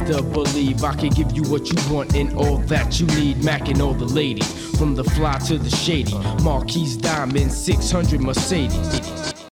to believe I can give you what you want and all that you need. Mac and all the ladies, from the fly to the shady. Marquise Diamond, 600 Mercedes.